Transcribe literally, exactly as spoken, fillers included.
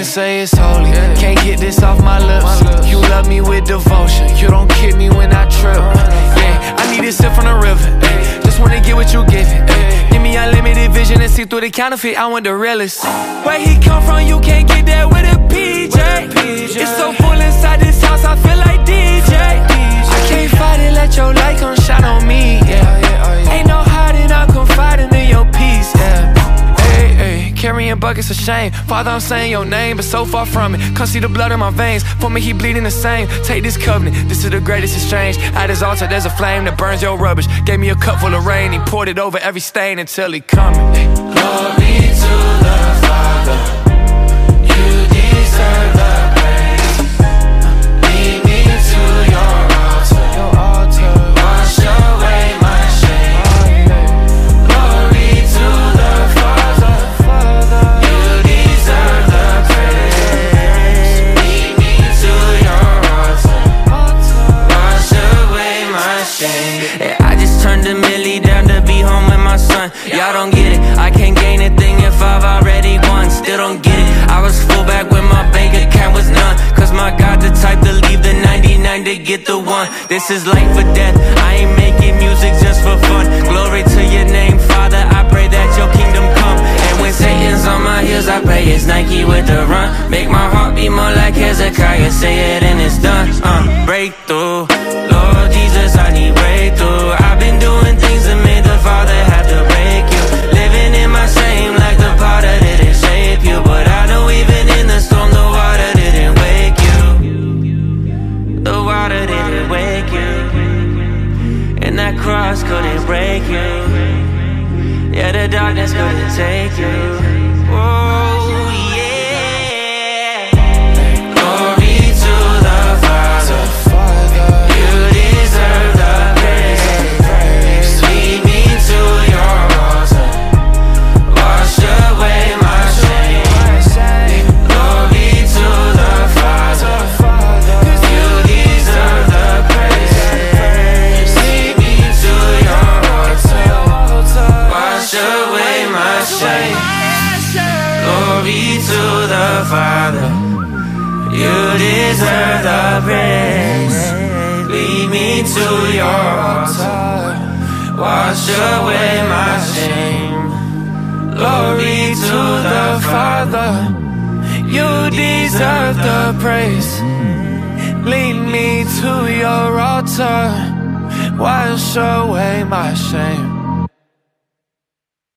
say it's holy. Can't get this off my lips. You love me with devotion. You don't kid me when I trip. Yeah, I need a sip from the river. Just wanna get what you giving. Give me unlimited vision and see through the counterfeit. I want the realest. Where he come from, you can't get that with a P J. It's so full inside this house, I feel like D J. I can't fight it, let your light come shine on me. Yeah, ain't no hiding, I'm confiding in your peace. Yeah. Hey, hey, carrying buckets of shame. Father, I'm saying your name, but so far from it. Come see the blood in my veins. For me, he bleeding the same. Take this covenant, this is the greatest exchange. At his altar, there's a flame that burns your rubbish. Gave me a cup full of rain, he poured it over every stain until he coming. Glory to the Father, you deserve the praise. Lead me to your altar, your altar. Wash away my shame. Glory to the Father, you deserve the praise. Lead me to your altar, wash away my shame. Hey, I just turned a milli down to be home with my son. Y'all don't get it, I can't gain a thing if I've already won. Still don't get it, I was full back when my bank account was none. Cause my God the type to leave the ninety-nine to get the one. This is life or death, I ain't making music just for fun. Glory to your name, Father, I pray that your kingdom come. And when Satan's on my heels, I pray it's Nike with the run. Make my heart beat more like Hezekiah, say it and it's done. uh, Breakthrough, Lord Jesus, I need breakthrough. I've been doing things that made the Father have to break you. Living in my shame like the potter didn't shape you. But I know even in the storm the water didn't wake you. The water didn't wake you. And that cross couldn't break you. Yeah, the darkness couldn't take you. Oh yeah. Glory to the Father, you deserve the praise. Lead me to your altar, wash away my shame. Glory to the Father, you deserve the praise. Lead me to your altar, wash away my shame. Glory to the Father, you deserve the praise. Lead me to your altar, wash away my shame. Glory to the Father, you deserve the praise. Lead me to your altar, wash away my shame.